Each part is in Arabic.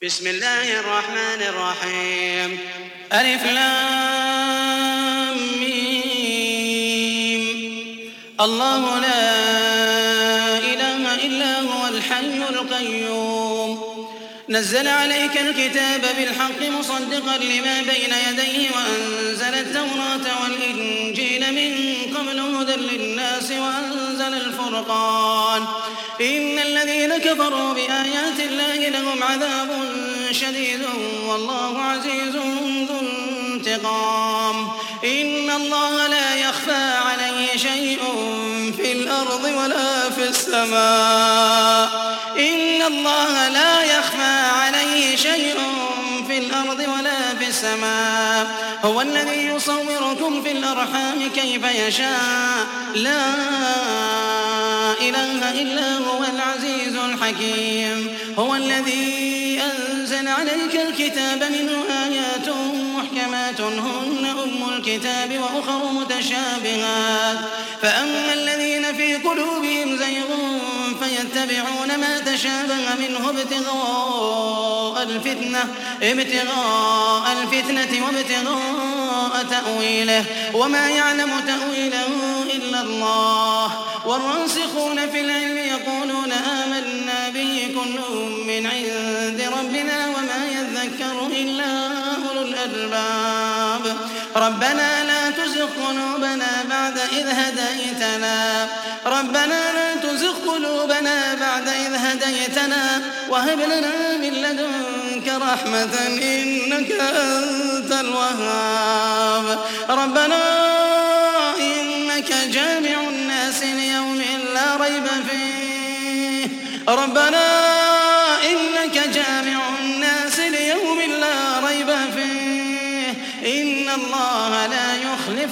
بسم الله الرحمن الرحيم. ألف لام ميم. الله لا إله إلا هو الحي القيوم. نزل عليك الكتاب بالحق مصدقا لما بين يديه وأنزل التوراة والإنجيل من قبل هدى للناس وأنزل الفرقان. إن الذين كفروا بآيات الله لهم عذاب شديد والله عزيز ذو انتقام. إن الله لا يخفى عليه شيء في الأرض ولا في السماء. إن الله لا يخفى عليه شيء في الأرض ولا في السماء. هو الذي يصوركم في الأرحام كيف يشاء. لا إله إلا هو العزيز الحكيم. هو الذي أنزل عليك الكتاب منه آيات محكمات هن أم الكتاب وأخر متشابهات. فأما الذين في قلوبهم زيغ فيتبعون ما تشابه منه ابتغاء الفتنة وابتغاء تأويله وما يعلم تأويله إلا الله. والراسخون في العلم يقولون آمنا به كل من عند ربنا وما يذكر إلا أولو الألباب. ربنا لا تزغ قلوبنا بعد إذ هديتنا وهب لنا من لدنك رحمة إنك أنت الوهاب. ربنا إنك جامع الناس ليوم لا ريب فيه. إن الله لا يخلف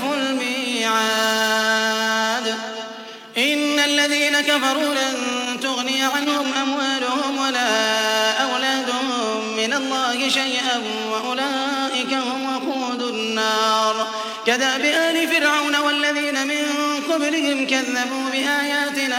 الميعاد. إن الذين كفروا لن تغني عنهم أموالهم ولا أولادهم من الله شيئا وأولئك هم وقود النار. كدأب آل فرعون والذين من قبلهم كذبوا بآياتنا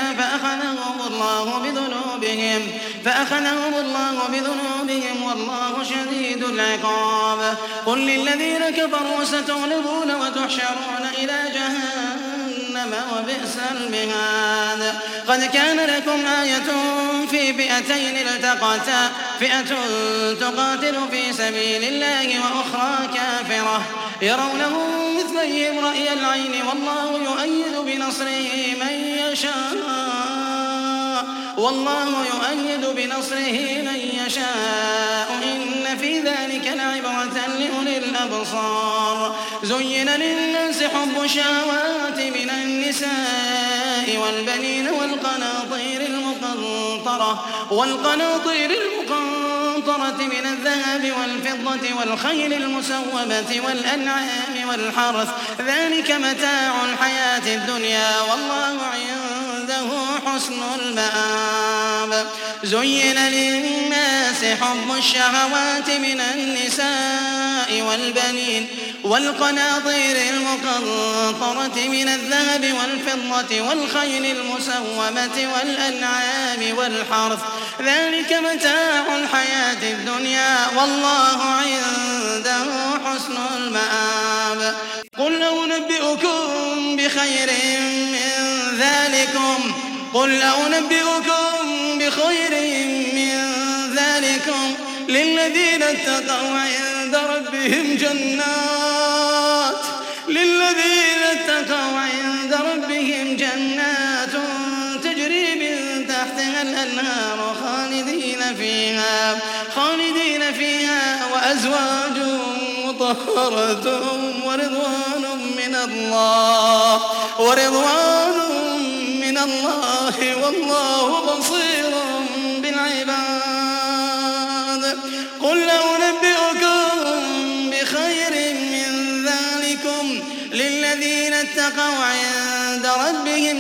فأخذهم الله بذنوبهم والله شديد العقاب. قل للذين كفروا ستغلبون وتحشرون إلى جهنم وبئس المهاد. قد كان لكم آية في فئتين التقتا فئة تقاتل في سبيل الله وأخرى كافرة يرونهم مثليهم رأي العين والله يؤيد بنصره من يشاء. إن في ذلك لعبرة لأولي الأبصار. زين للناس حب الشهوات من النساء والبنين والقناطير المقنطرة من الذهب والفضة والخيل المسومة والأنعام والحرث. ذلك متاع الحياة الدنيا والله عنده حسن المآب. زين للناس حب الشهوات من النساء والبنين والقناطير المقنطرة من الذهب والفضة والخيل المسومة والأنعام والحرث. ذلك متاع الحياة الدنيا والله عنده حسن المآب. قل أنبئكم بخير من ذلكم للذين اتقوا عند ربهم جنات تجري من تحتها الأنهار خالدين فيها وأزواج مطهرة ورضوان من الله والله بصير بالعباد. قل أنبئكم بخير من ذلكم للذين اتقوا عند ربهم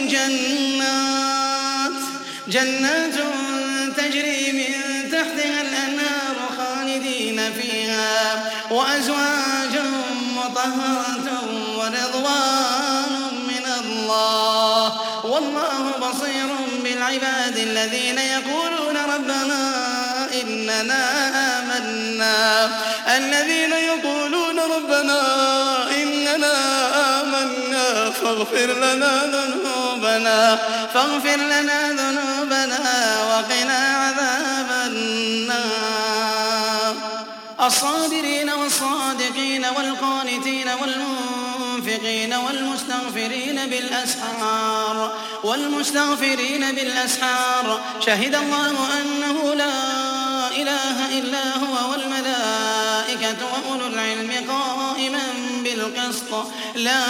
جنات تجري من تحتها الأنهار خالدين فيها وأزواج مطهرة ورضوان من الله والله بصير بالعباد. الذين يقولون ربنا إننا آمنا الذين يقولون ربنا إننا آمنا فاغفر لنا ذنوبنا وقنا عذاب النار الصابرين والصادقين والقانتين والمنفقين والمستغفرين بالأسحار شهد الله أنه لا إله إلا هو والملائكة وأولو العلم قائما بالقسط لا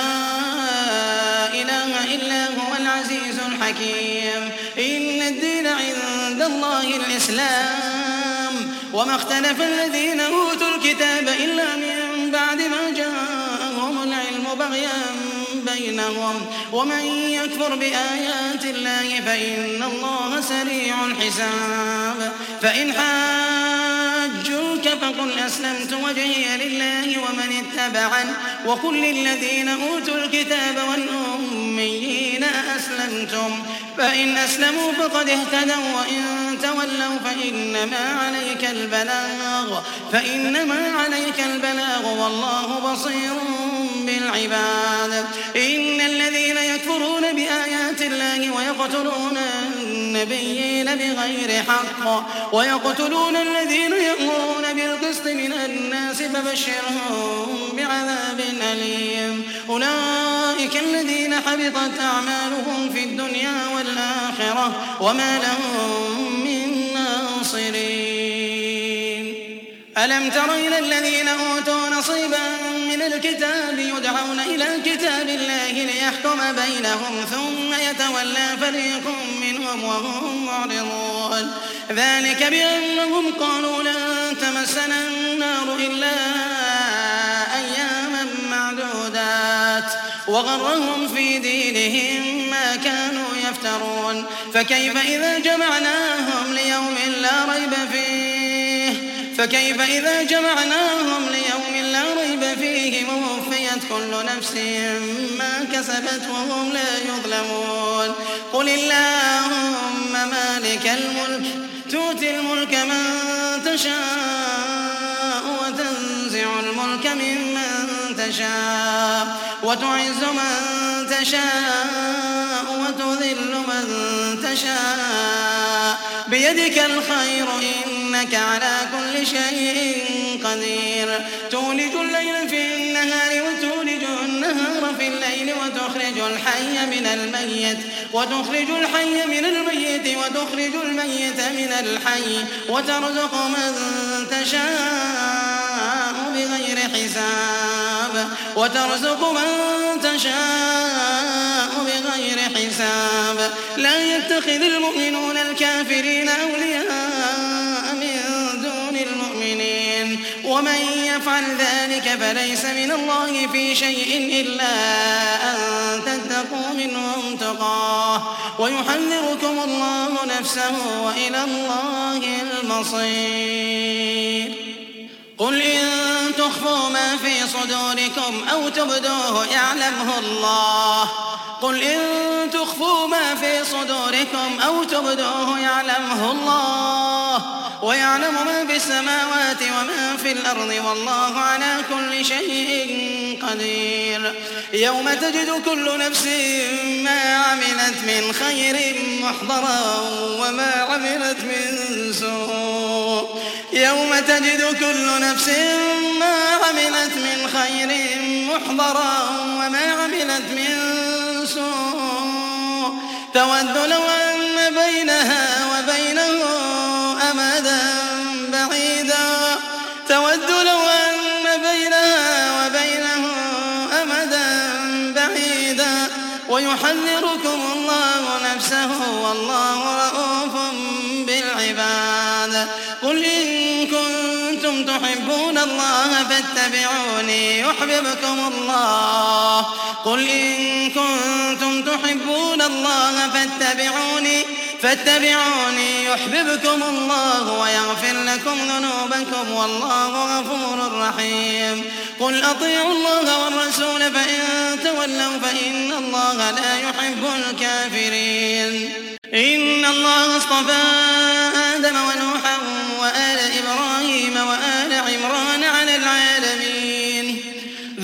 إله إلا هو العزيز الحكيم إن الدين عند الله الإسلام وما اختلف الذين أوتوا الكتاب إلا من بعد ما جاءهم العلم بغيا بينهم ومن يكفر بآيات الله فإن الله سريع الحساب فإن حاجوك فقل أسلمت وجهي لله ومن اتبعني وقل للذين أوتوا الكتاب والأميين أسلمتم فإن أسلموا فقد اهتدوا وإن تولوا فإنما عليك البلاغ والله بصير بالعباد إن الذين يكفرون بآيات الله ويقتلون النبيين بغير حق ويقتلون الذين يأمرون بالقسط من الناس فبشرهم بعذاب أليم أولئك الذين حبطت أعمالهم في الدنيا والآخرة وما لهم من ناصرين ألم تر إلى الذين أوتوا نصيبا من الكتاب يدعون إلى كتاب الله ليحكم بينهم ثم يتولى فريق منهم وهم معرضون ذلك بأنهم قالوا لن تمسنا النار إلا أياما معدودات وغرهم في دينهم ما كانوا يفترون فكيف إذا جمعناهم ليوم لا ريب فيه ووفيت كل نفس ما كسبت وهم لا يظلمون قل اللهم مالك الملك تؤتي الملك من تشاء وتنزع الملك ممن تشاء وتعز من تشاء وتذل من تشاء بيدك الخير إنك على كل شيء قدير تولج الليل في النهار وتولج النهار في الليل وتخرج الحي من الميت وتخرج الميت من الحي وترزق من تشاء بغير حساب لا يتخذ المؤمنون الكافرين أولياء من دون المؤمنين ومن يفعل ذلك فليس من الله في شيء إلا أن تتقوا منهم تقاه ويحذركم الله نفسه وإلى الله المصير قل إن تخفوا ما في صدوركم أو تبدوه يعلمه الله ويعلم ما في السماوات وما في الأرض والله على كل شيء قدير يوم تجد كل نفس ما عملت من خير محضرا وما عملت من سوء تود لو أن بينها وبينه أمدا بعيدا ويحذركم الله نفسه والله رءوف بالعباد قل إن كنتم تحبون الله فاتبعوني يحببكم الله ويغفر لكم ذنوبكم والله غفور رحيم قل أطيعوا الله والرسول فإن تولوا فإن الله لا يحب الكافرين إن الله اصطفى آدم ونوحا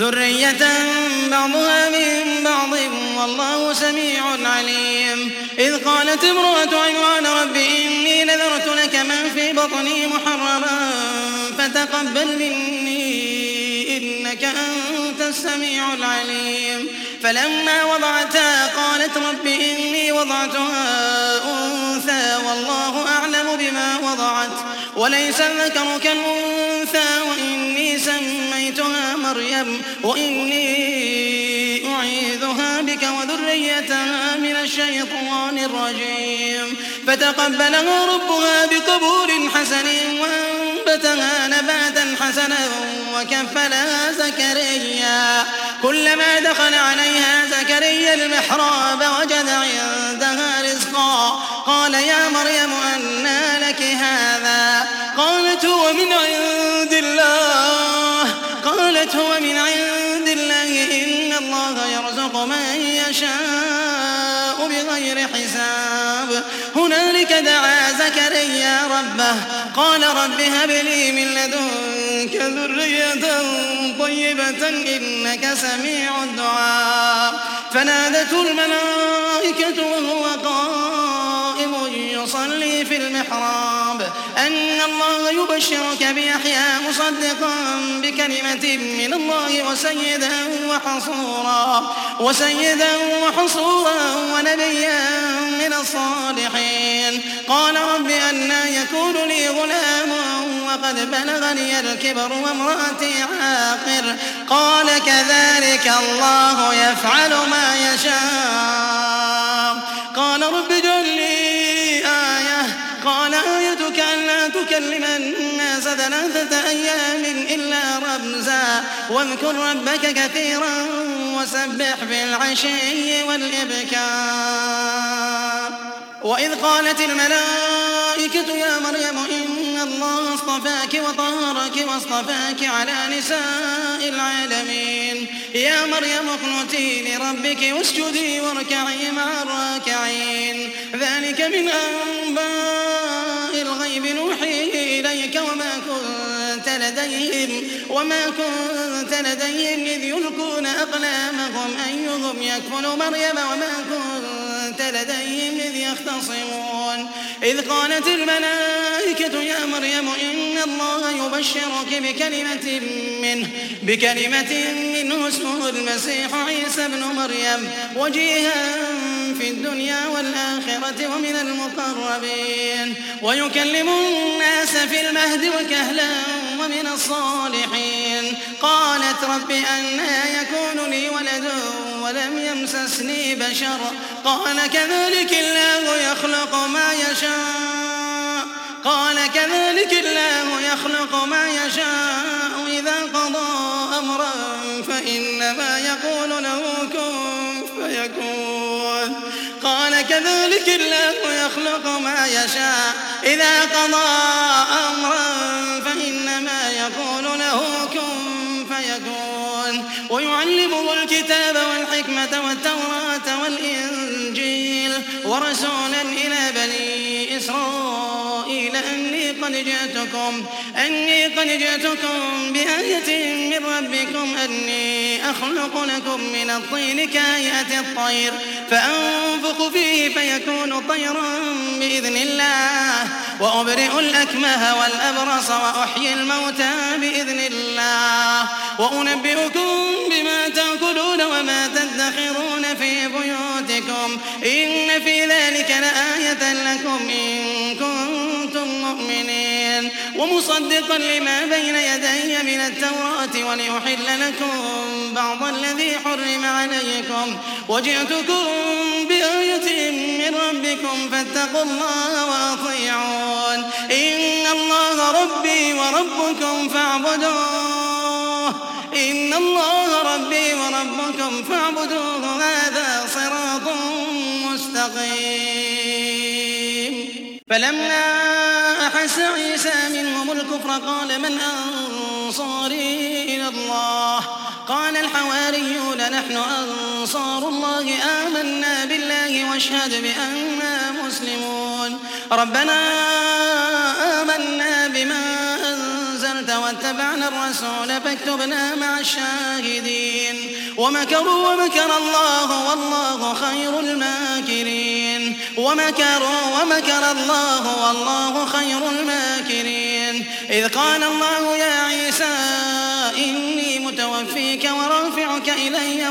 ذرية بعضها من بعض والله سميع عليم. إذ قالت امرأة عمران رب إني نذرت لك ما في بطني محررا فتقبل مني إنك أنت السميع العليم. فلما وضعتها قالت رب إني وضعتها أنثى والله أعلم بما وضعت وليس الذكر كالأنثى وإني سميتها مريم وإني أعيذها بك وذريتها من الشيطان الرجيم. فتقبلها ربها بقبول حسن وأنبتها نباتا حسنا وكفلها زكريا. كلما دخل عليها زكريا المحراب وجد عندها رزقا قال يا مريم أنى لك هذا؟ قالت هو من عند الله إن الله يرزق من يشاء بغير حساب. هنالك دعا زكريا ربه قال رب هب لي من لدنك ذرية طيبة إنك سميع الدعاء. فنادته الملائكة وهو قائم يصلي في المحراب أن الله يبشرك بيحيى مصدقا بكلمة من الله وسيدا وحصورا ونبيا من الصالحين. قال رب أنى يكون لي غلام وقد بلغني الكبر وامرأتي عاقر؟ قال كذلك الله يفعل ما يشاء. قال رب اجعل لي آية. قال آيتك ألا تكلم الناس 3 أيام إلا رمزا واذكر ربك كثيرا وسبح بالعشي والإبكار. وإذ قالت الملائكة يا مريم إن الله اصطفاك وطهرك واصطفاك على نساء العالمين. يا مريم اقنتي لربك واسجدي واركعي مع الراكعين. ذلك من أنباء الغيب نوحيه إليك وما كنت لديهم إذ يلقون أقلامهم أيهم يكفل مريم وما كنت لديهم إذ يختصمون. إذ قالت الملائكة يا مريم إن الله يبشرك بكلمة منه اسمه المسيح عيسى بن مريم وجيها في الدنيا والآخرة ومن المقربين ويكلم الناس في المهد وكهلا ومن الصالحين. قالت رب أنى يكون لي ولد ولم يمسسني بشر قال كذلك الله يخلق ما يشاء إذا قضى أمرا فإنما يقول له كن فيكون. قال كذلك الله يخلق ما يشاء إذا قضى أمرا فإنما يقول له كن فيكون. ويعلمه الكتاب والحكمة والتوراة والإنجيل ورسولا إلى بني إسرائيل أني قد جئتكم بآية من ربكم أني أخلق لكم من الطين كهيئة الطير فأنفخ فيه فيكون طيرا بإذن الله وأبرئ الأكمه والأبرص وأحيي الموتى بإذن الله وأنبئكم بما تأكلون وما تدخرون في بيوتكم إن في ذلك لآية لكم إن كنتم مؤمنين. ومصدقا لما بين يدي من التوراة ولأحل لكم بعض الذي حرم عليكم وجئتكم بآية من ربكم فاتقوا الله وأطيعون. إن الله ربي وربكم فاعبدوه هذا صراط مستقيم. فلما أحس عيسى منهم الكفر قال من أنصاري إلى الله؟ قال الحواريون نحن أنصار الله آمنا بالله واشهد بأننا مسلمون. ربنا آمنا بما أنزلت آمنت واتبعنا الرسول فاكتبنا مع الشاهدين ومكروا ومكر الله والله خير الماكرين ومكروا ومكر الله والله خير الماكرين إذ قال الله يا عيسى إني متوفيك ورافعك إلي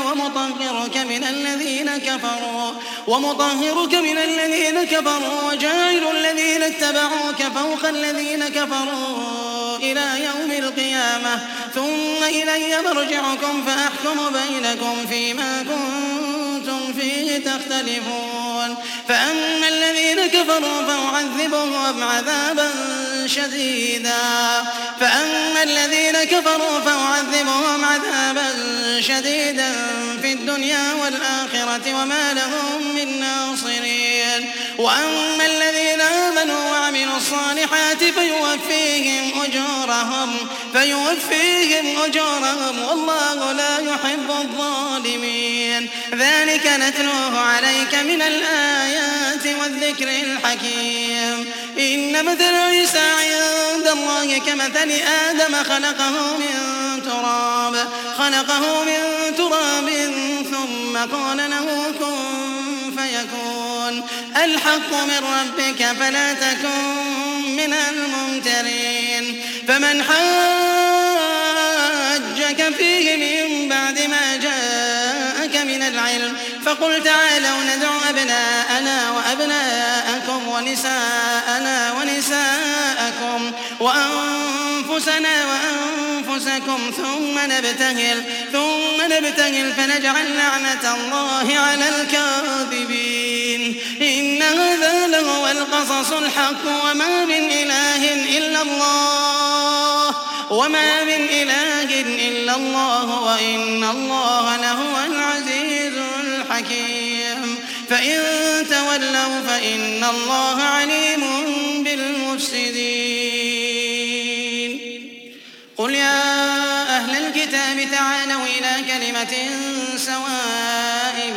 ومطهرك من الذين كفروا وجاعل الذين اتبعوك فوق الذين كفروا إلى يوم القيامة ثم إلي مرجعكم فأحكم بينكم فيما كنتم فيه تختلفون فأما الذين كفروا فأعذبهم عذابا شديدا في الدنيا والآخرة وما لهم من ناصرين وأما الذين آمنوا وعملوا الصالحات فيوفيهم أجورهم والله لا يحب الظالمين ذلك نتلوه عليك من الآيات والذكر الحكيم إن مثل عيسى عند الله كمثل آدم خلقه من تراب ثم قال له كن فيكون الحق من ربك فلا تكن من الممترين فمن حاجك فيه من بعد ما جاءك من العلم فقل تعالوا ندع أبناءنا وأبناءكم ونساءنا ونساءكم وأنفسنا وأنفسكم ثم نبتهل فنجعل لعنة الله على الكاذبين إن هذا لهو القصص الحق وما من إله إلا الله وإن الله لهو العزيز الحكيم فإن تولوا فإن الله عليم بالمفسدين قل يا أهل الكتاب تعالوا إلى كلمة سواء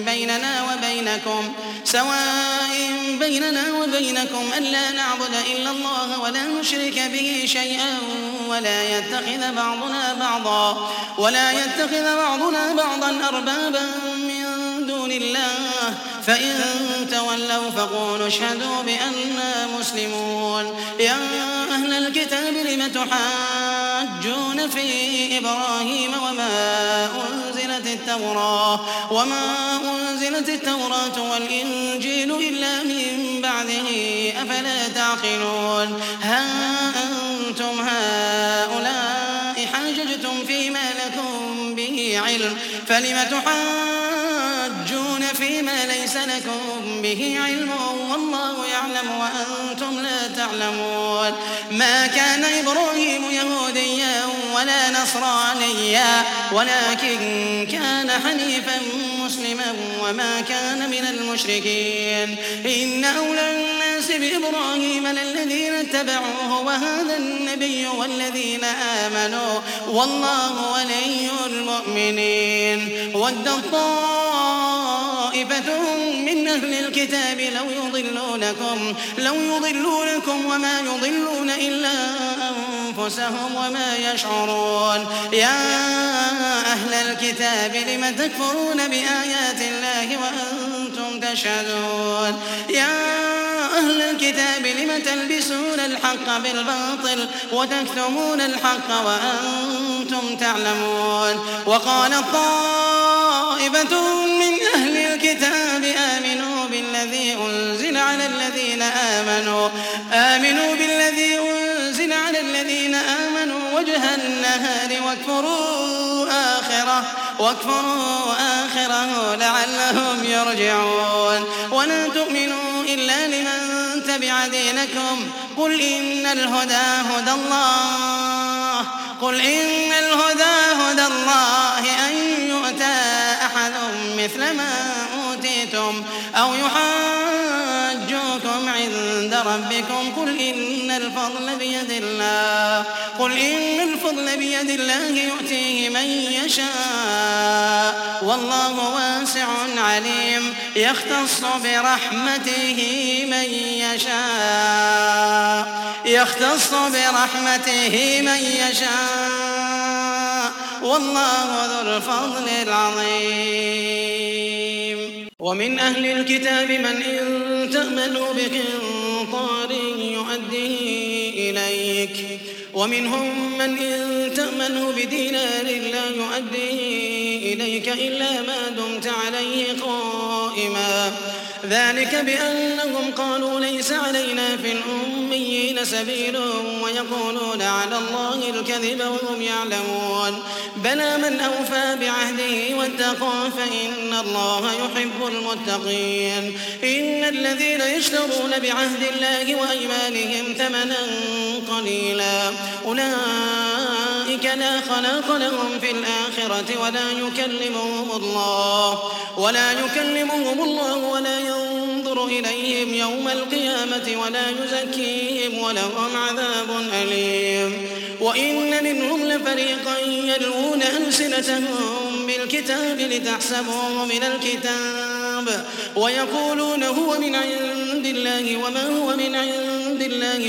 بيننا وبينكم ألا نعبد إلا الله ولا نشرك به شيئا ولا يتخذ بعضنا بعضا أربابا من دون الله فإن تولوا فقولوا اشهدوا بأننا مسلمون يا أهل الكتاب لم تحاجون في إبراهيم وما أنزلت التوراة والإنجيل إلا من بعده أفلا تعقلون ها أنتم هؤلاء حاججتم فيما لكم به علم فلم تحاجون فيما ليس لكم به علم والله يعلم وأنتم لا تعلمون ما كان إبراهيم يهوديا ولا نصرانيا ولكن كان حنيفا مسلما وما كان من المشركين إن أولى الناس بإبراهيم للذين اتبعوه وهذا النبي والذين آمنوا والله ولي المؤمنين ود طائفة من أهل الكتاب لو يضلونكم وما يضلون إلا أنفسهم وما يشعرون يا أهل الكتاب لم تكفرون بآيات الله وأنتم تشهدون يا أهل الكتاب لم تلبسون الحق بالباطل وتكتمون الحق وأنتم تعلمون وقال طائفة من أهل الكتاب آمنوا بالذي أنزل على الذين آمنوا وجه النهار واكفروا آخره لعلهم يرجعون ولا تؤمنوا إلا لمن تبع دينكم قل إن الهدى هدى الله أن يؤتى أحد مثل ما أوتيتم أو يحاجوكم عند ربكم قل إن الفضل قل إن الفضل بيد الله يؤتيه من يشاء والله واسع عليم يختص برحمته من يشاء والله ذو الفضل العظيم ومن أهل الكتاب من إن تأمنه بقنطار يؤديه إليك ومنهم من إن تأمنه بدينار لا يؤديه إليك إلا ما دمت عليه قائما ذلك بأنهم قالوا ليس علينا في الأميين سبيل ويقولون على الله الكذب وهم يعلمون بلى من أوفى بعهده واتقى فإن الله يحب المتقين إن الذين يشترون بعهد الله وأيمانهم ثمنا قليلا أولئك لا خلاق لهم في الآخرة ولا يكلمهم الله ولا ينظر إليهم يوم القيامة ولا يزكيهم ولهم عذاب أليم وإن منهم لفريقا يلوون ألسنتهم بالكتاب لتحسبوه من الكتاب ويقولون هو من عند الله وما هو من عند الله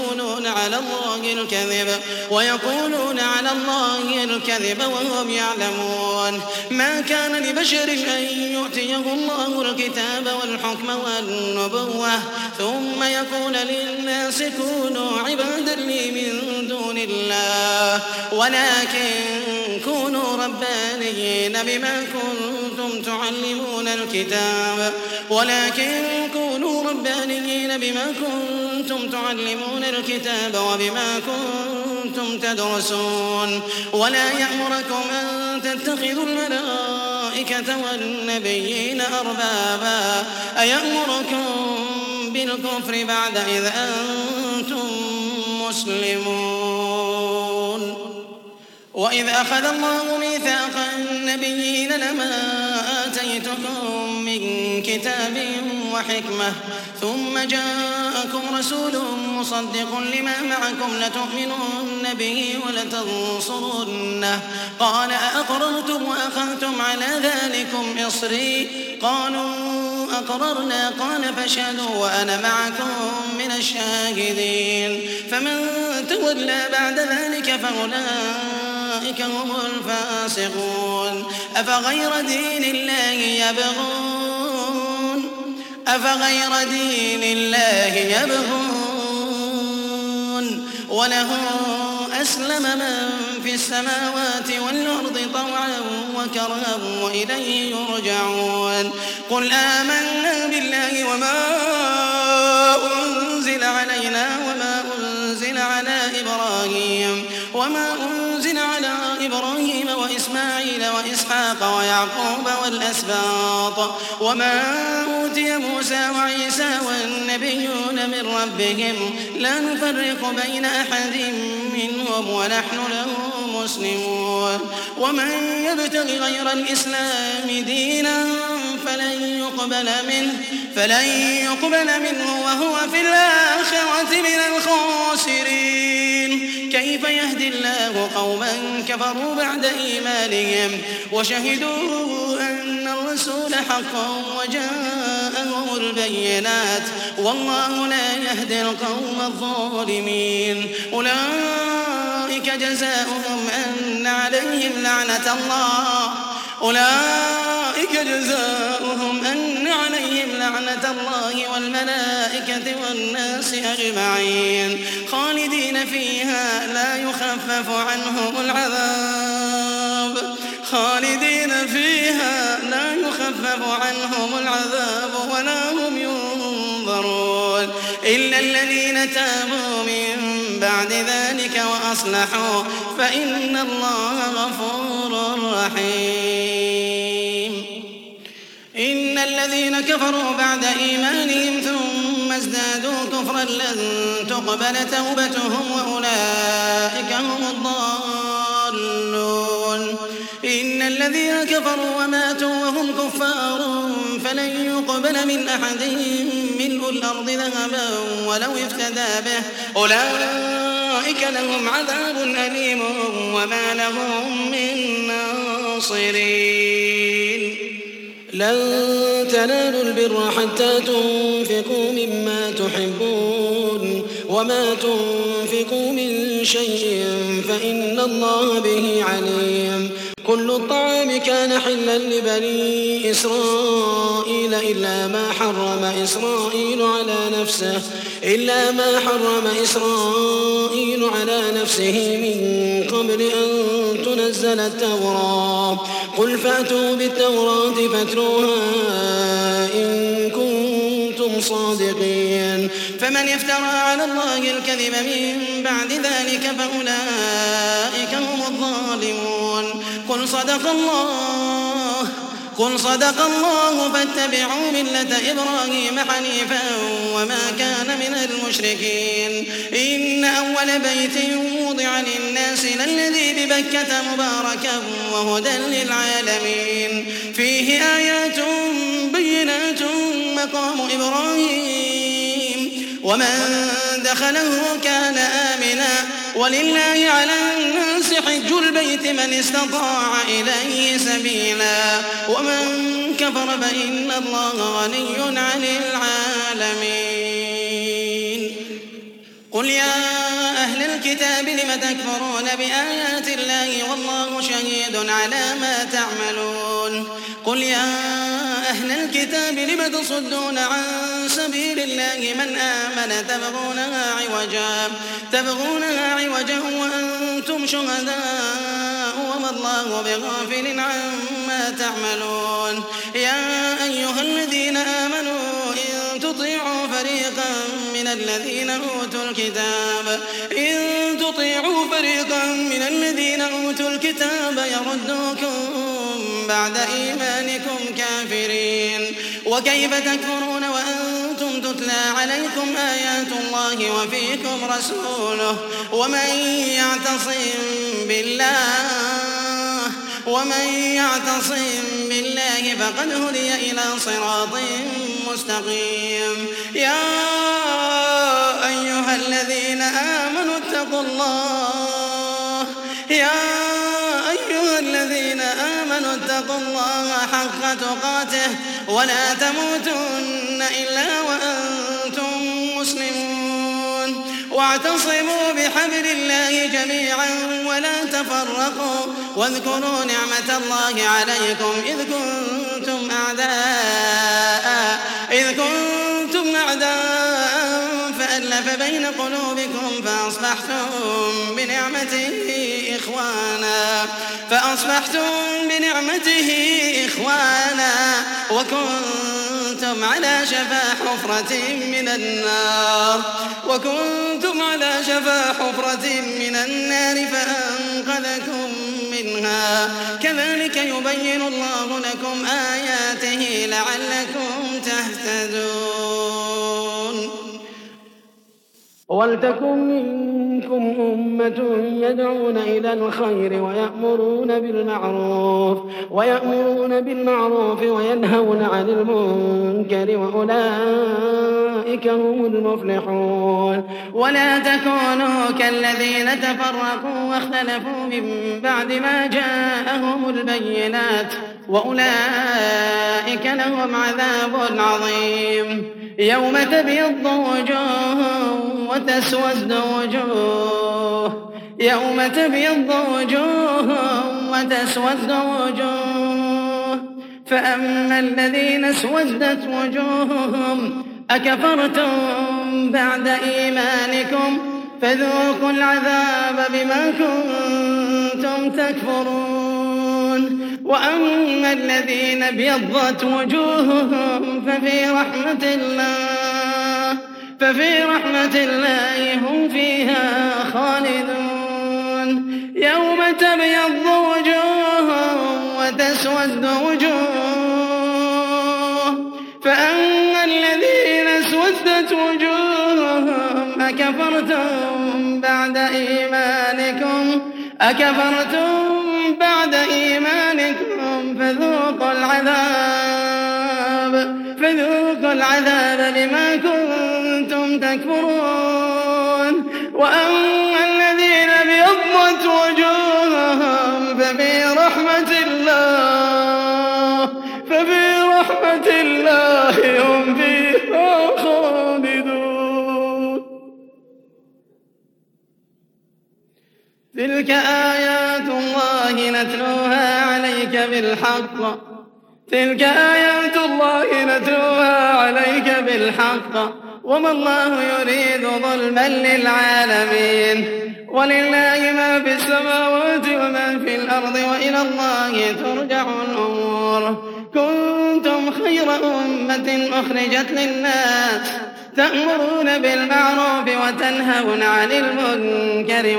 ويقولون على الله الكذب وهم يعلمون ما كان لبشر أن يؤتيه الله الكتاب والحكم والنبوة ثم يقول للناس كونوا عبادا لي من دون الله ولكن كونوا ربانيين بما كنتم تعلمون الكتاب وبما كنتم تدرسون ولا يأمركم أن تتخذوا الملائكة والنبيين أربابا أيأمركم بالكفر بعد إذ أنتم مسلمون وإذ أخذ الله ميثاق النبيين لما آتيتكم من كتاب وحكمة ثم جاءكم رسول مصدق لما معكم لتؤمنن به ولتنصرنه قال أأقررتم وأخذتم على ذلكم إصري قالوا أقررنا قال فاشهدوا وأنا معكم من الشاهدين فمن تولى بعد ذلك فأولئك هم الفاسقون أفغير دين الله يبغون وله أسلم من في السماوات والأرض طوعا وكرها وإليه يرجعون قل آمنا بالله وما أنزل علينا وما أنزل على إبراهيم وإسماعيل وإسحاق ويعقوب والأسباط وما أوتي موسى وعيسى والنبيون من ربهم لا نفرق بين أحد منهم ونحن له مسلمون ومن يبتغ غير الإسلام دينا فلن يقبل منه وهو في الآخرة من الخاسرين كيف يهدي الله قوما كفروا بعد إيمانهم وشهدوا أن الرسول حق وجاءهم البينات والله لا يهدي القوم الظالمين أولئك جزاؤهم أن عليهم لعنة الله والملائكة والناس أجمعين خالدين فيها لا يخفف عنهم العذاب ولا هم ينظرون إلا الذين تابوا من بعد ذلك وأصلحوا فإن الله غفور رحيم إن الذين كفروا بعد إيمانهم ثم ازدادوا كفرا لن تقبل توبتهم وأولئك هم الضالون إن الذين كفروا وماتوا وهم كفار فلن يقبل من أحدهم ملء الأرض ذهبا ولو افتدى به أولئك أولئك لهم عذاب أليم وما لهم من ناصرين. لن تنالوا البر حتى تنفقوا مما تحبون وما تنفقوا من شيء فإن الله به عليم. كل الطعام كان حلا لبني إسرائيل إلا ما حرم إسرائيل على نفسه من قبل أن تنزل التوراة. قل فأتوا بالتوراة فاتلوها إن كنتم صادقين. فمن افترى على الله الكذب من بعد ذلك فأولئك هم الظالمون. قل صدق الله فاتبعوا ملة إبراهيم حنيفا وما كان من المشركين. إن أول بيت وضع للناس للذي ببكة مباركا وهدى للعالمين فيه آيات بينات مقام إبراهيم ومن دخله كان آمنا ولله على الناس حج البيت من استطاع إليه سبيلا ومن كفر فإن الله غني عن العالمين. قل يا أهل الكتاب لم تكفرون بآيات الله والله شهيد على ما تعملون. قل يا أهل الكتاب لم تصدون عن سبيل الله من آمن تبغونها عوجا وأنتم شهداء وما الله بغافل عما تعملون. يا أيها الذين آمنوا إن تطيعوا فريقا من الذين أوتوا الكتاب يردوكم بعد إيمانكم كافرين. وكيف تكفرون وأنتم تتلى عليكم آيات الله وفيكم رسوله ومن يعتصم بالله فقد هدي إلى صراط مستقيم. يا أيها الذين آمنوا اتقوا الله حق تقاته ولا تموتن إلا وأنتم مسلمون. واعتصموا بحبل الله جميعا ولا تفرقوا واذكروا نعمة الله عليكم إذ كنتم أعداء فألف بين قلوبكم فأصبحتم بنعمته إخوانا وكنتم على شفا حفرة من النار فأنقذكم منها. كذلك يبين الله لكم آياته لعلكم تهتدون. ولتكن منكم أمة يدعون إلى الخير ويأمرون بالمعروف وينهون عن المنكر وأولئك هم المفلحون. ولا تكونوا كالذين تفرقوا واختلفوا من بعد ما جاءهم البينات وأولئك لهم عذاب عظيم. يوم تبيض وجوه وتسود وجوه فأما الذين اسودت وجوههم أكفرتم بعد إيمانكم فذوقوا العذاب بما كنتم تكفرون. وأما الذين ابيضت وجوههم ففي رحمة الله هم فيها خالدون. يوم تبيض وجوه وتسود وجوه فأما الذين اسودت وجوههم أكفرتم بعد إيمانكم فذوقوا العذاب بما كنتم تكفرون. وأما تلك آيات الله نتلوها عليك بالحق وما الله يريد ظلما للعالمين ولله ما في السماوات وما في الأرض وإلى الله ترجع الأمور كنتم خير أمة أخرجت للناس تأمرون بالمعروف وتنهون عن المنكر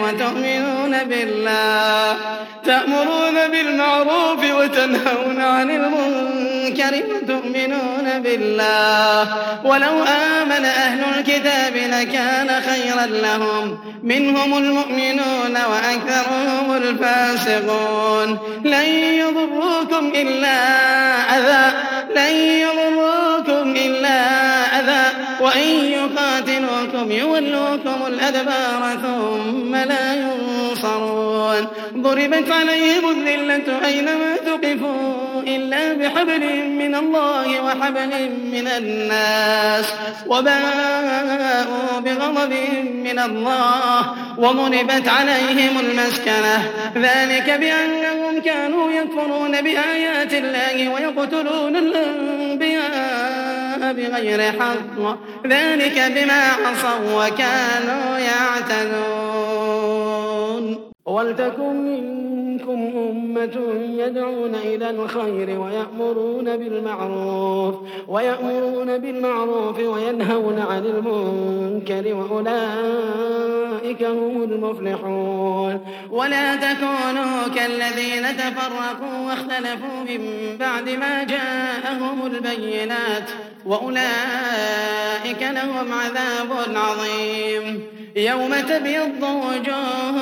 وتؤمنون بالله ولو آمن أهل الكتاب لكان خيرا لهم منهم المؤمنون وأكثرهم الفاسقون لن يضروكم إلا أذى وإن يقاتلوكم يولوكم الأدبار ثم لا ينصرون ضربت عليهم الذلة أينما ثقفوا إلا بحبل من الله وحبل من الناس وباءوا بغضب من الله وضربت عليهم المسكنة ذلك بأنهم كانوا يكفرون بآيات الله ويقتلون الأنبياء بغير حق ذلك بما عصوا وكانوا يعتدون ولتكن منكم أمة يدعون إلى الخير ويأمرون بالمعروف وينهون عن المنكر وأولئك هم المفلحون ولا تكونوا كالذين تفرقوا واختلفوا من بعد ما جاءهم البينات وأولئك لهم عذاب عظيم يوم تبيض وجوه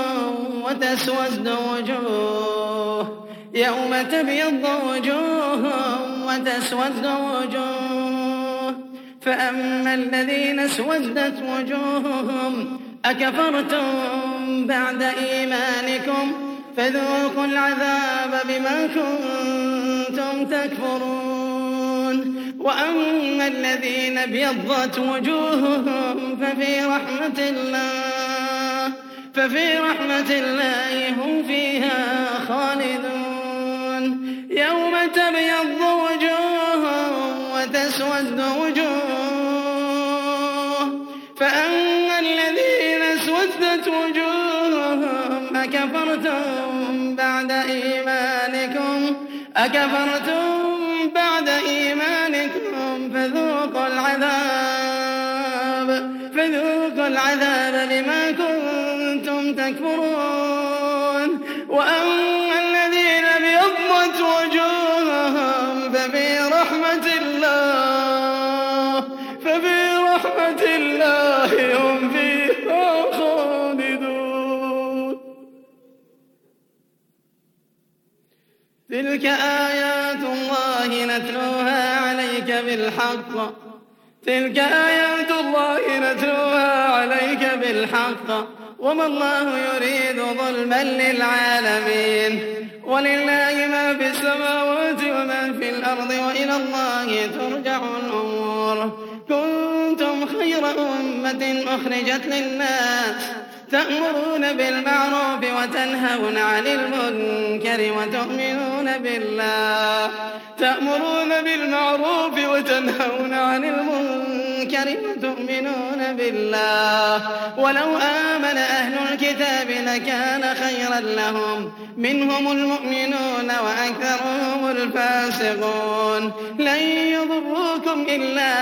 وتسود وجوه فأما الذين اسودت وجوههم أكفرتم بعد إيمانكم فذوقوا العذاب بما كنتم تكفرون وأما الذين ابيضت وجوههم ففي رحمة الله هم فيها خالدون يوم تبيض وجوه وتسود وجوه فأما الذين اسودت وجوههم أكفرتم بعد إيمانكم فذوقوا العذاب بما كنتم تكفرون وأما الذين ابيضت وجوههم ففي رحمة الله هم فيها خالدون تلك آيات الله نتلوها عليك بالحق وما الله يريد ظلما للعالمين ولله ما في السماوات وما في الأرض وإلى الله ترجع الأمور كنتم خير أمة أخرجت للناس تأمرون بالمعروف وتنهون عن المنكر وتؤمنون بالله ولو آمن أهل الكتاب لكان خيرا لهم منهم المؤمنون وأكثرهم الفاسقون لن يضروكم إلا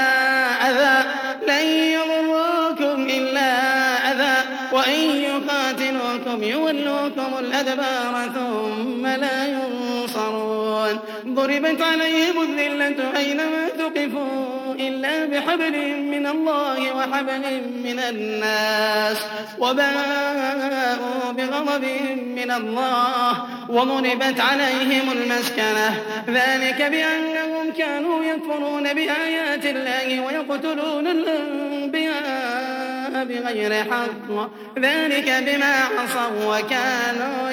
أذى وإن يقاتلوكم يولوكم الأدبار ثم لا ينصرون ضربت عليهم الذلة أينما ثقفوا إلا بحبل من الله وحبل من الناس وباءوا بغضب من الله وضربت عليهم المسكنة ذلك بأنهم كانوا يكفرون بآيات الله ويقتلون الأنبياء بغير حق ذلك بما عصوا وكانوا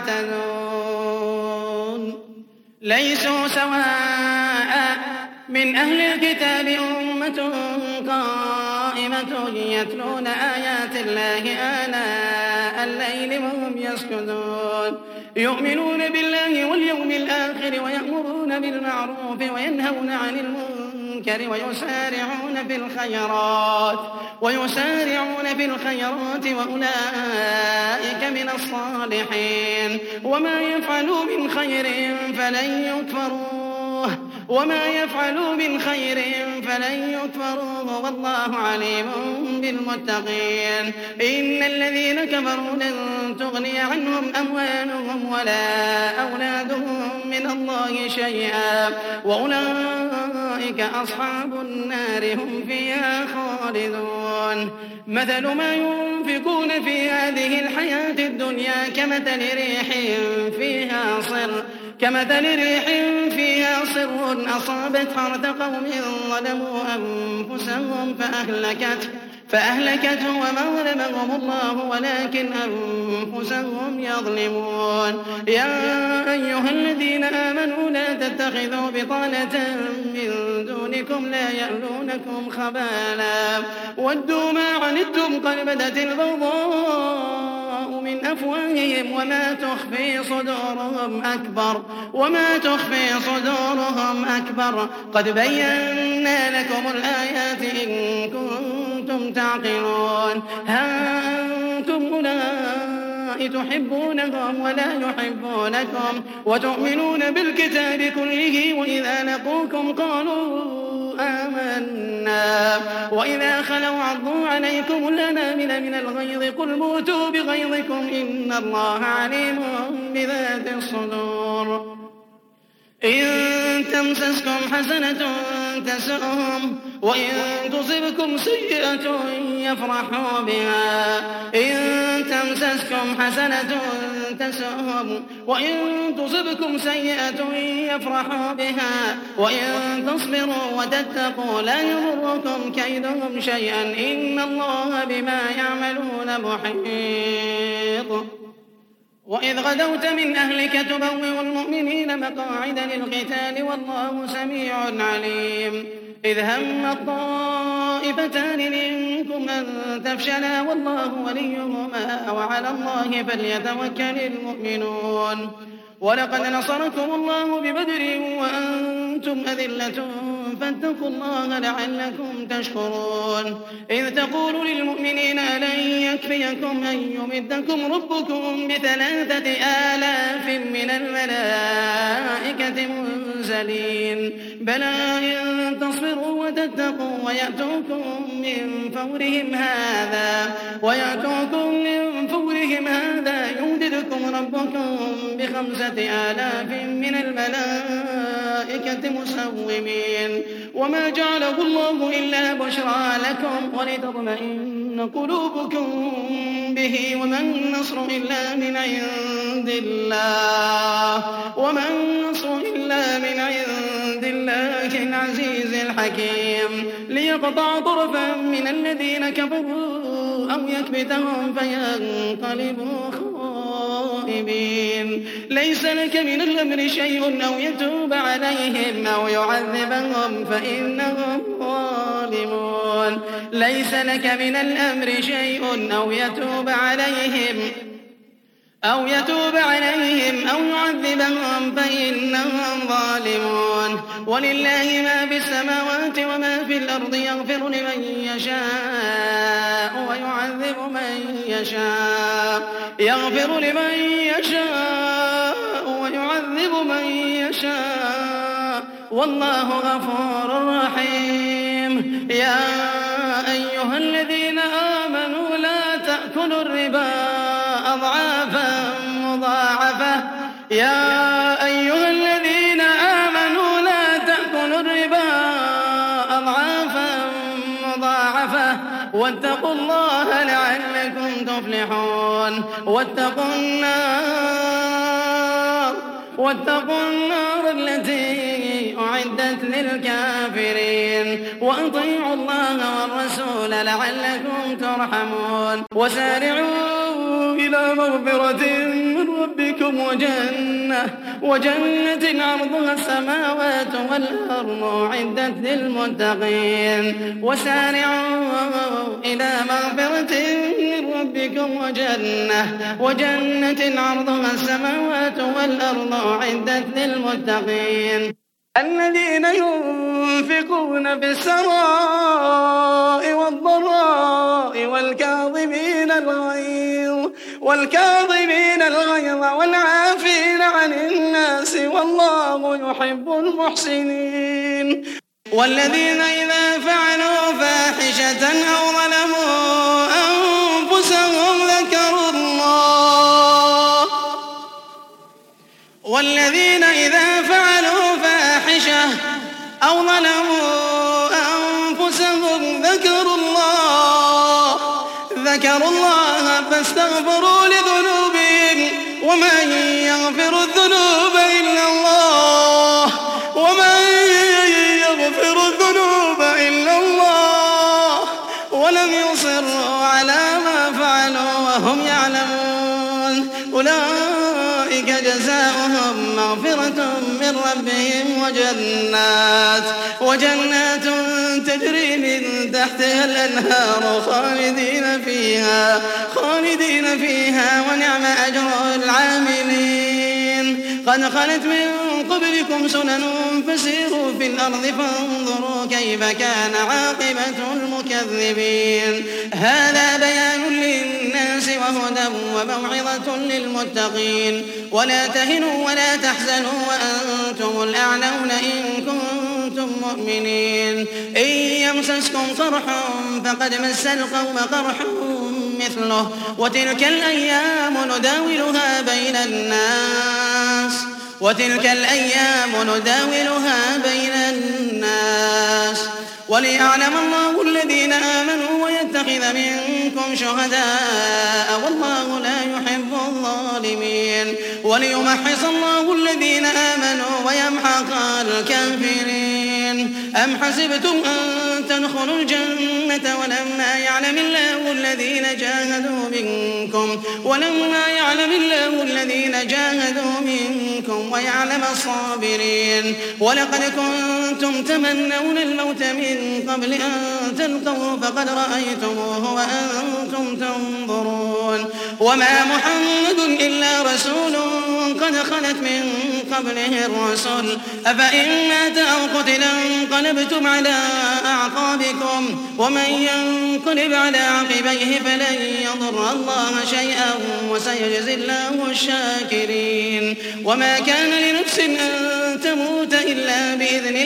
يعتدون ليسوا سواء من أهل الكتاب أمة قائمة يتلون آيات الله آناء الليل وهم يسجدون يؤمنون بالله واليوم الآخر ويأمرون بالمعروف وينهون عن المنكر ويسارعون في الخيرات وأولئك من الصالحين وما يفعلوا من خير فلن يكفروه والله عليم بالمتقين إن الذين كفروا لن تغني عنهم أموالهم ولا أولادهم من الله شيئا وأولئك أصحاب النار هم فيها خالدون مثل ما ينفقون في هذه الحياة الدنيا كمثل ريح فيها صر أصابت حرث قوم ظلموا أنفسهم فأهلكته وما ظلمهم الله ولكن أنفسهم يظلمون يا أيها الذين آمنوا لا تتخذوا بطانة من دونكم لا يألونكم خبالا ودوا ما عنتم قد بدت البغضاء من أفواههم وما تخفي صدورهم أكبر قد بينا لكم الآيات إن كنتم تعقلون ها أنتم أولئك تحبونهم ولا يحبونكم وتؤمنون بالكتاب كله وإذا لقوكم قالوا آمنا وإذا خلوا عضوا عليكم الأنامل من الغيظ قل موتوا بغيظكم إن الله عليم بذات الصدور إن تمسسكم حسنة تسؤهم وإن تصبكم سيئة يفرحوا بها وإن تصبروا وتتقوا لا يضركم كيدهم شيئا إن الله بما يعملون محيط وإذ غدوت من أهلك تبوئ المؤمنين مقاعد للقتال والله سميع عليم إذ هم الطائفتان منكم أن تفشلا والله وليهما وعلى الله فليتوكل المؤمنون ولقد نصركم الله ببدر وأنتم أذلة فاتقوا الله لعلكم تشكرون إذ تقول للمؤمنين ألن يكفيكم أن يمدكم ربكم ب3,000 من الملائكة منزلين بلى إن تصبروا وتتقوا ويأتوكم من فورهم هذا يمددكم ربكم ب5,000 من الملائكة مسومين وما جعله الله إلا بشرى لكم ولتطمئن قلوبكم به وما النصر إلا من عند الله العزيز الحكيم ليقطع طرفا من الذين كفروا أو يكبتهم فينقلبوا خائبين ليس لك من الأمر شيء أو يتوب عليهم أو يعذبهم فإنهم ظالمون ليس لك من الأمر شيء أو يتوب عليهم أو يعذبهم فإنهم ظالمون ولله ما في السماوات وما في الأرض يغفر لمن يشاء ويعذب من يشاء والله غفور رحيم يا أيها الذين آمنوا لا تأكلوا الربا أضعافا مضاعفة واتقوا الله لعلكم تفلحون واتقوا النار التي أعدت للكافرين وأطيعوا الله والرسول لعلكم ترحمون وسارعوا إلى مغفرة من ربكم وجنة عرضها السماوات والأرض أعدت للمتقين وسارعوا إلى مغفرة من ربكم وجنة عرضها السماوات والأرض أعدت للمتقين الذين ينفقون في السراء والضراء والكاظمين الغيظ والعافين عن الناس والله يحب المحسنين والذين إذا فعلوا فاحشة أو ظلموا أنفسهم ذكروا الله فاستغفروا لذنوبهم ومن يغفر الذنوب إلا الله ولم يصروا على ما فعلوا وهم يعلمون أولئك جزاؤهم مغفرة من ربهم وجنات تجري من تحتها الأنهار خالدين فيها ونعم أجر العاملين قد خلت من قبلكم سنن فسيروا في الأرض فانظروا كيف كان عاقبة المكذبين هذا بيان للناس وهدى وموعظة للمتقين ولا تهنوا ولا تحزنوا وأنتم الأعلون إن كنتم مؤمنين إن يمسسكم قرح فقد مس القوم قرح مثله وتلك الأيام نداولها بين الناس وليعلم الله الذين آمنوا ويتخذ منكم شهداء والله لا يحب الظالمين وليمحص الله الذين آمنوا ويمحق الكافرين أم حسبتم أن تدخلوا الجنة ولما يعلم الله الذين جاهدوا منكم ويعلم الصابرين ولقد كنتم تمنون الموت من قبل أن تلقوه فقد رأيتموه وأنتم تنظرون وما محمد إلا رسول قد خلت من قبله الرسل أفإن مات أو قتل انقلبتم على أعقابكم ومن ينقلب على عقبيه فلن يضر الله شيئا وسيجزي الله الشاكرين وما كان لنفس أن تموت إلا بإذن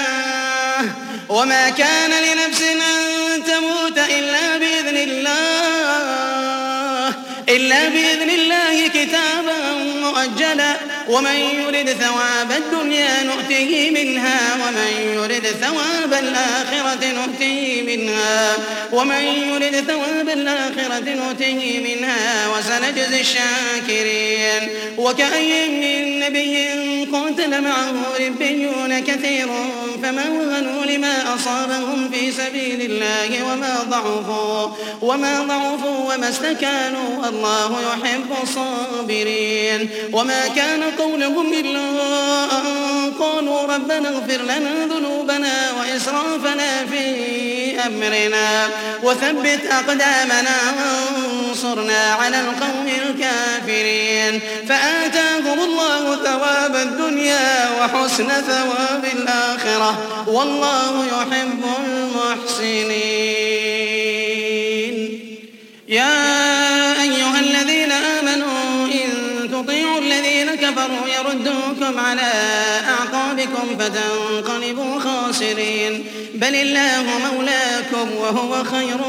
الله كتابا مؤجلا ومن يرد ثواب الدنيا نؤته منها ومن يرد ثواب الآخرة نؤته منها وسنجزي الشاكرين وكأي من نبي قاتل معه ربيون كثير فما وهنوا لما أصابهم في سبيل الله وما ضعفوا وما استكانوا والله يحب الصابرين وما كان قولهم إلا أن قالوا ربنا اغفر لنا ذنوبنا وإسرافنا في أمرنا وثبت أقدامنا وانصرنا على القوم الكافرين فآتاهم الله ثواب الدنيا وحسن ثواب الآخرة والله يحب المحسنين يا أيها الذين آمنوا إن تطيعوا الذين كفروا يردوكم على أعقابكم فتنقلبوا خاسرين بل الله مولاكم وهو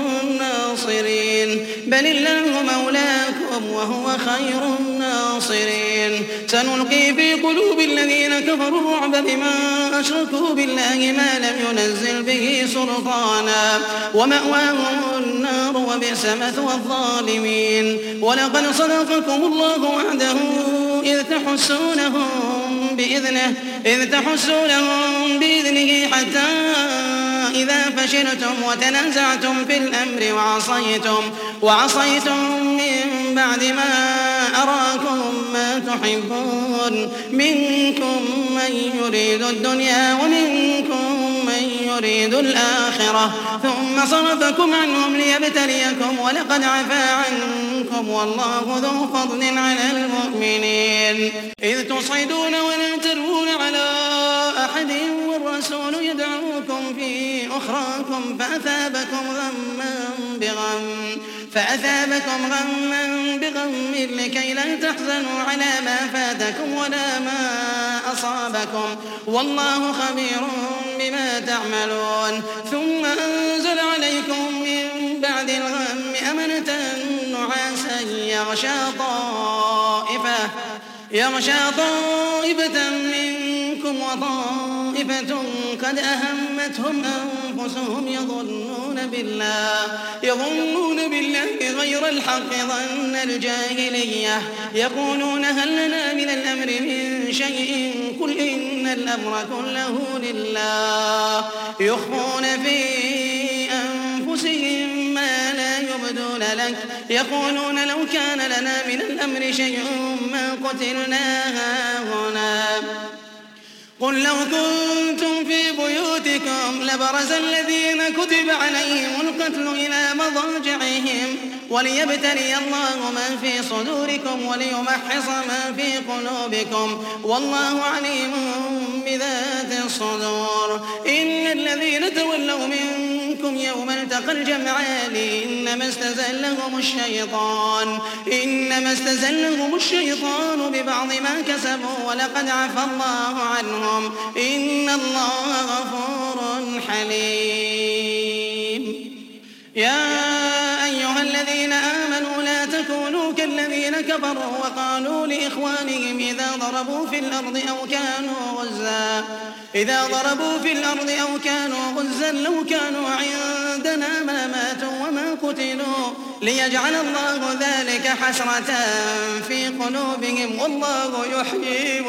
خير الناصرين سنلقي في قلوب الذين كفروا الرعب بما أشركوا بالله ما لم ينزل به سلطانا ومأواهم النار وبئس مثوى الظالمين ولقد صدقكم الله وعده إذ تحسونهم بإذنه حتى إذا فشلتم وتنازعتم في الأمر وعصيتم من بعد ما أراكم ما تحبون منكم من يريد الدنيا ومنكم من يريد الآخرة ثم صرفكم عنهم ليبتليكم ولقد عفا عنكم والله ذو فضل على المؤمنين إذ تصعدون ولا تلوون على أحد والرسول يدعوكم في أخراكم فأثابكم غما بغم لكي لا تحزنوا على ما فاتكم ولا ما أصابكم والله خبير بما تعملون ثم أنزل عليكم من بعد الغم أمنة نعاسا يغشى طائفة منكم وطائفة قد أهمتهم أنفسهم يظنون بالله غير الحق ظن الجاهلية يقولون هل لنا من الأمر من شيء قل إن الأمر كله لله يخفون في أنفسهم ما لا يبدون لك يقولون لو كان لنا من الأمر شيء ما قتلنا هاهنا قل لو كنتم في بيوتكم لبرز الذين كتب عليهم القتل إلى مضاجعهم وليبتلي الله ما في صدوركم وليمحص ما في قلوبكم والله عليم بذات الصدور إن الذين تولوا منكم يوم التقى الجمعان إنما استزلهم الشيطان ببعض ما كسبوا ولقد عفى الله عنهم إن الله غفور حليم يا أيها الذين آمنوا لا تكونوا كالذين كفروا وقالوا لإخوانهم إذا ضربوا في الأرض أو كانوا غزا لو كانوا عندنا ما ماتوا وما قتلوا ليجعل الله ذلك حسرة في قلوبهم والله يحيي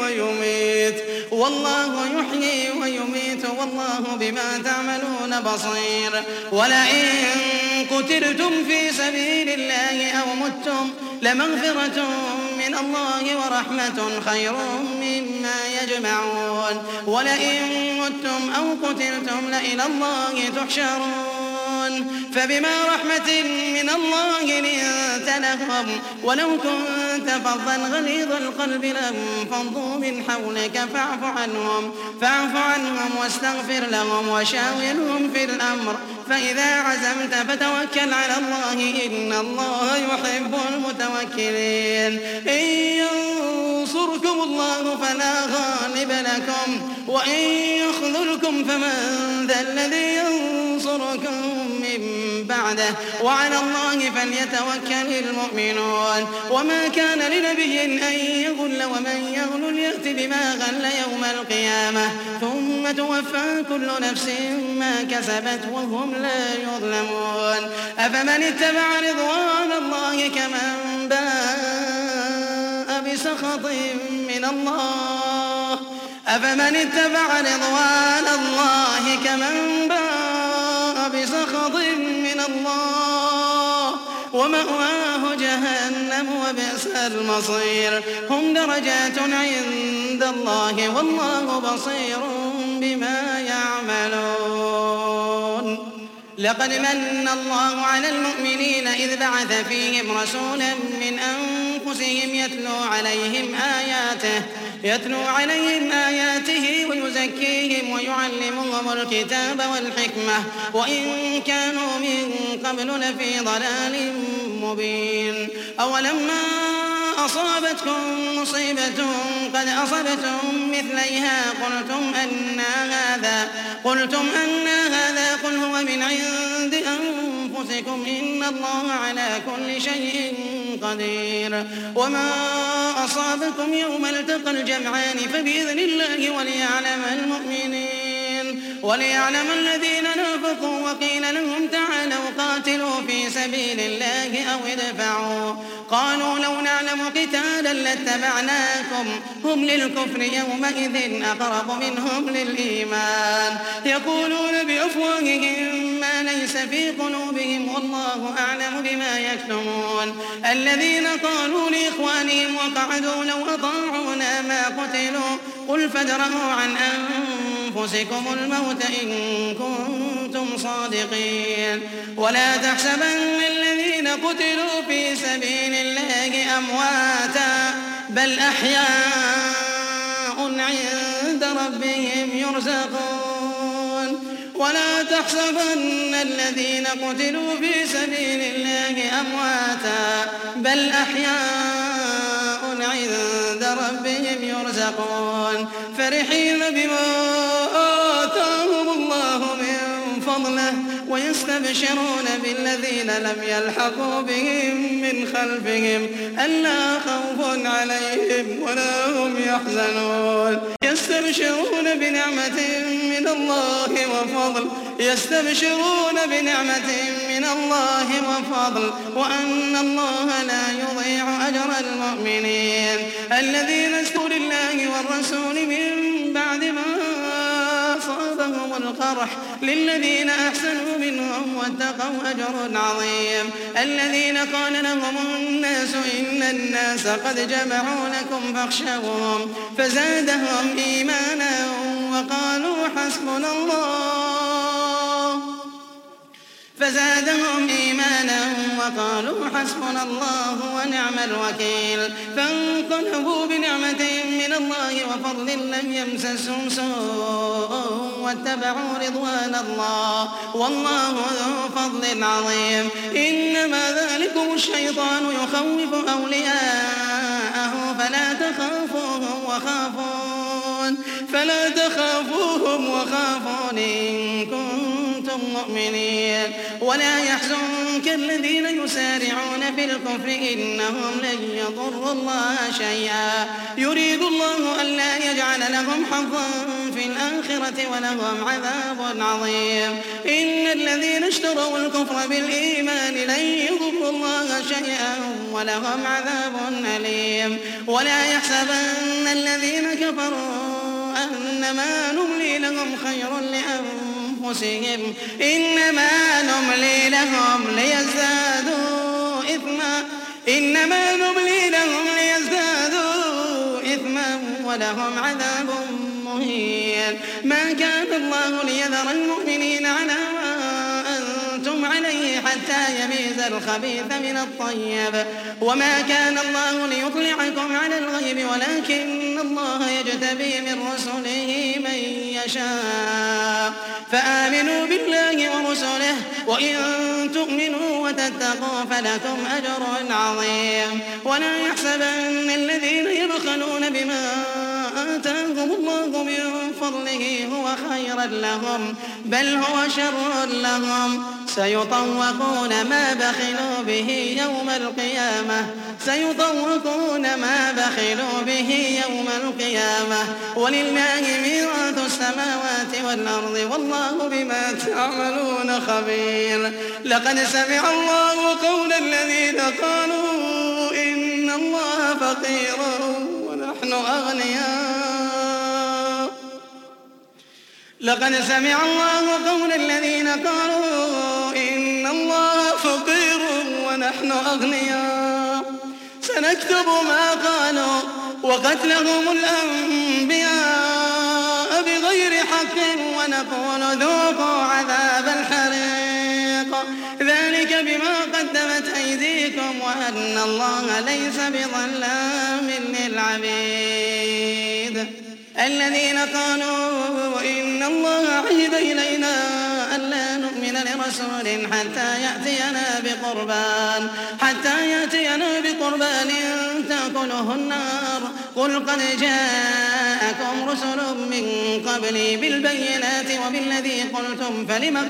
ويميت والله بما تعملون بصير ولئن قتلتم في سبيل الله أو متم لمغفرة من الله ورحمة خير مما يجمعون ولئن متم أو قتلتم لإلى الله تحشرون فبما رحمة من الله لنت لهم ولو كنت فظا غليظ القلب لانفضوا من حولك فاعف عنهم واستغفر لهم وشاورهم في الأمر فإذا عزمت فتوكل على الله إن الله يحب المتوكلين إن ينصركم الله فلا غالب لكم وإن يخذلكم فمن ذا الذي ينصركم من بعده وعلى الله فليتوكل المؤمنون وما كان لنبي أن يغل ومن يغل يأت بما غل يوم القيامة ثم توفى كل نفس ما كسبت وهم لا يظلمون أفمن اتبع رضوان الله كمن باء بسخط من الله ومأواه جهنم وبئس المصير هم درجات عند الله والله بصير بما يعملون لقد من الله على المؤمنين إذ بعث فيهم رسولا من أنفسهم يتلو عليهم آياته ويزكيهم ويعلمهم الكتاب والحكمة وإن كانوا من قبل لفي ضلال مبين أولما أصابتكم مصيبة قد أصبتم مثليها قلتم أن هذا قل هو من عند أنفسكم إن الله على كل شيء قدير وما أصابكم يوم التقى الجمعان فبإذن الله وليعلم الذين نافقوا وقيل لهم تعالوا قاتلوا في سبيل الله أو ادفعوا قالوا لو نعلم قتالا لاتبعناكم هم للكفر يومئذ أقرب منهم للإيمان يقولون بأفواههم ما ما ليس في قلوبهم والله أعلم بما يكتمون. الذين قالوا لإخوانهم وقعدوا لو أطاعونا ما قتلوا قل فادرءوا عن أنفسكم الموت إن كنتم صادقين. ولا تحسبن الذين قتلوا في سبيل الله أمواتا بل أحياء عند ربهم يرزقون. ولا تحسبن الذين قتلوا في سبيل الله أمواتا بل أحياء عند ربهم يرزقون فرحين بما آتاهم الله من فضله ويستبشرون بالذين لم يلحقوا بهم من خلفهم ألا خوف عليهم ولا هم يحزنون. يستبشرون بنعمة من الله وفضل وأن الله لا يضيع أجر المؤمنين. الذين اذكروا الله والرسول من بعد ما أصابهم القرح للذين أحسنوا منهم واتقوا أجر عظيم. الذين قال لهم الناس إن الناس قد جمعوا لكم فاخشوهم فزادهم إيمانا وقالوا حسبنا الله ونعم الوكيل. فانقلبوا بنعمة من الله وفضل لم يمسسهم سوء واتبعوا رضوان الله والله ذو فضل عظيم. إنما ذلكم الشيطان يخوف أولياءه فلا تخافوهم وخافون إن كنتم مؤمنين. ولا يحزنك الذين يسارعون في الكفر إنهم لن يضروا الله شيئا يريد الله ألا يجعل لهم حظا في الآخرة ولهم عذاب عظيم. إن الذين اشتروا الكفر بالإيمان لن يضروا الله شيئا ولهم عذاب أليم. ولا يحسبن الذين كفروا أنما نملي لهم خير لأنفسهم إنما نملي لهم ليزدادوا إثما ولهم عذاب مهين. ما كان الله ليذر المؤمنين على ما أنتم عليه حتى يميز الخبيث من الطيب وما كان الله ليطلعكم على الغيب ولكن الله يجتبي من رسله من يشاء. فآمنوا بالله ورسله وإن تؤمنوا وتتقوا فلكم أجر عظيم. ولا يحسبن الذين يبخلون بما آتاهم الله من فضله هو خيرا لهم بل هو شر لهم سيطوقون ما بخلوا به يوم القيامة ولله ميراث السماوات والأرض والله بما تعملون خبير. لقد سمع الله قول الذين قالوا إن الله فقير ونحن أغنياء سنكتب ما قالوا وقتلهم الأنبياء بغير حق ونقول ذوقوا عذاب الحريق ذلك بما قدمت أيديكم وأن الله ليس بظلام للعبيد. الذين قالوا إن الله عهد إلينا ألا نؤمن لرسول حتى يأتينا بقربان تأكله النار قل قد جاءكم رسل من قبلي بالبينات وبالذي قلتم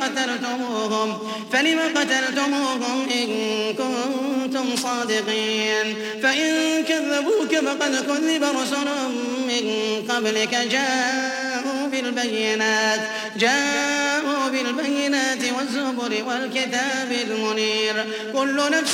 فلم قتلتموهم إن كنتم صادقين. فإن كذبوك فقد كذب رسل من قبلك جاءوا بالبينات والزبر والكتاب المنير. كل نفس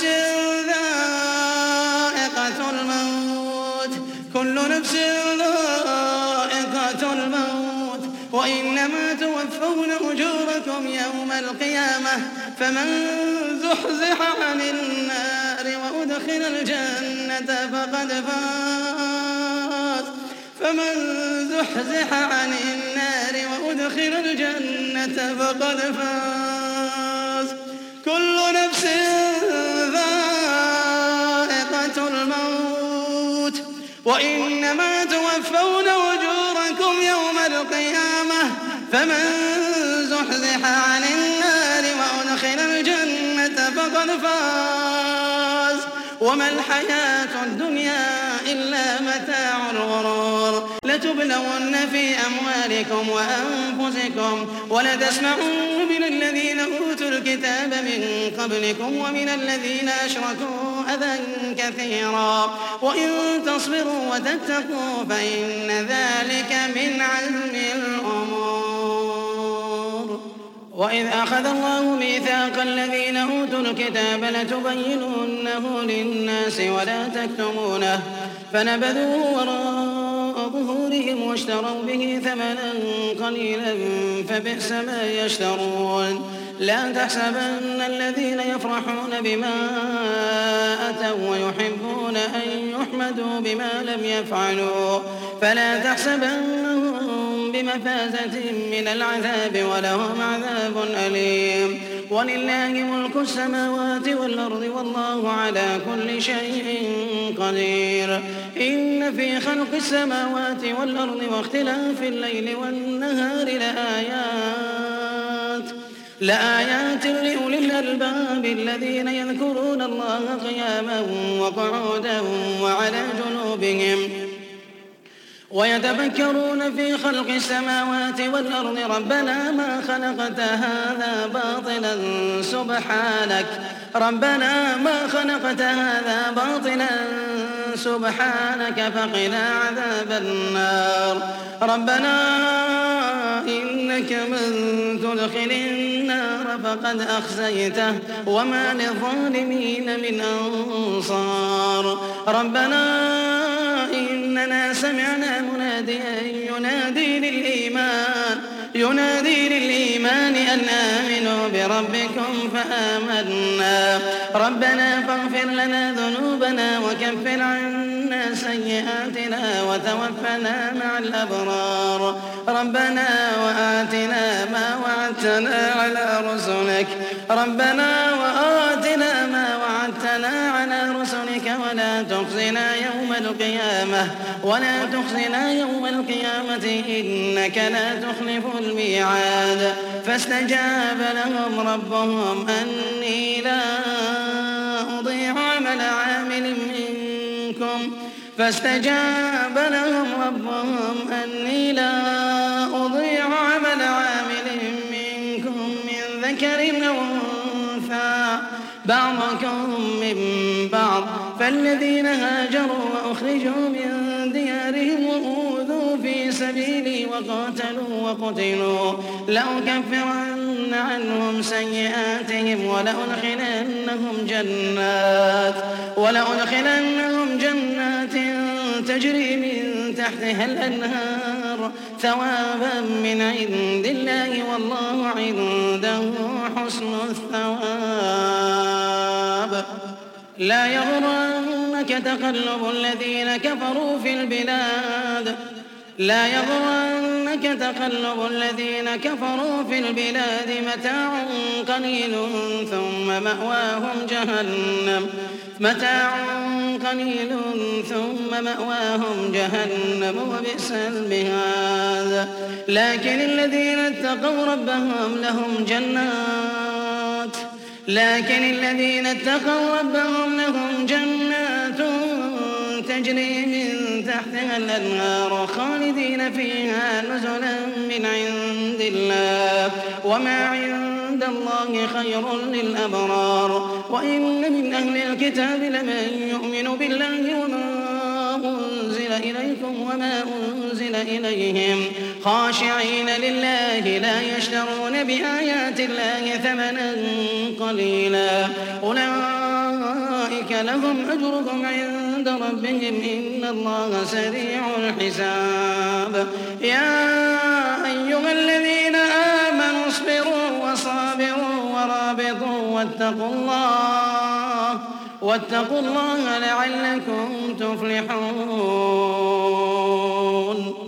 ذائقة الموت وإنما توفون أجوركم يوم القيامة فمن زحزح عن النار وأدخل الجنة فقد فاز كل نفس ذائقة الموت وإنما توفون أجوركم يوم القيامة فمن زحزح عن النار وأدخل الجنة فقد فاز وما الحياة الدنيا إلا متاع الغرور لتبلون في أموالكم وأنفسكم ولتسمعن من الذين أوتوا الكتاب من قبلكم ومن الذين أشركوا أذى كثيرا وإن تصبروا وتتقوا فإن ذلك من عزم الأمور. وإذ أخذ الله ميثاق الذين أوتوا الكتاب لتبيننه للناس ولا تكتمونه فنبذوه وراء ظهورهم واشتروا به ثمنا قليلا فبئس ما يشترون. لا تحسبن الذين يفرحون بما أتوا ويحبون أن يحمدوا بما لم يفعلوا فلا تحسبنهم بمفازة من العذاب ولهم عذاب أليم. ولله ملك السماوات والأرض والله على كل شيء قدير. إن في خلق السماوات والأرض واختلاف الليل والنهار لآيات لأولي الألباب الذين يذكرون الله قياما وقعودا وعلى جنوبهم ويتفكرون في خلق السماوات والأرض ربنا ما خلقت هذا باطلا سبحانك فقنا عذاب النار. ربنا إنك من تدخل النار فقد أخزيته وما للظالمين من أنصار. ربنا إننا سمعنا مناديا ينادي للإيمان أن آمنوا بربكم فآمنا. ربنا فاغفر لنا ذنوبنا وكفر عنا سيئاتنا وتوفنا مع الأبرار. ربنا وآتنا ما وعدتنا على رسلك ولا تخزنا يوم القيامة إنك لا تخلف الميعاد. فاستجاب لهم ربهم أني لا أضيع عمل عامل منكم من ذكر أو أنثى بعضكم من بعض فالذين هاجروا وأخرجوا من ديارهم وأوذوا في سبيلي وقتلوا لأكفرن عنهم سيئاتهم ولأدخلنهم جنات تجري من تحتها الأنهار ثوابا من عند الله والله عنده حسن الثواب. لا يغرنك تقلب الذين كفروا في البلاد متاع قليل ثم مأواهم جهنم وبئس المهاد. لكن الذين اتقوا ربهم لهم جنات تجري من تحتها الأنهار خالدين فيها نزلا من عند الله وما عند الله خير للأبرار. وإن من أهل الكتاب لمن يؤمن بالله وما أنزل إليكم وما أنزل إليهم خاشعين لله لا يشترون بآيات الله ثمنا قليلا أولئك لهم أجرهم عند عند ربهم إن الله سريع الحساب يا أيها الذين آمنوا اصبروا وصابروا ورابطوا واتقوا الله لعلكم تفلحون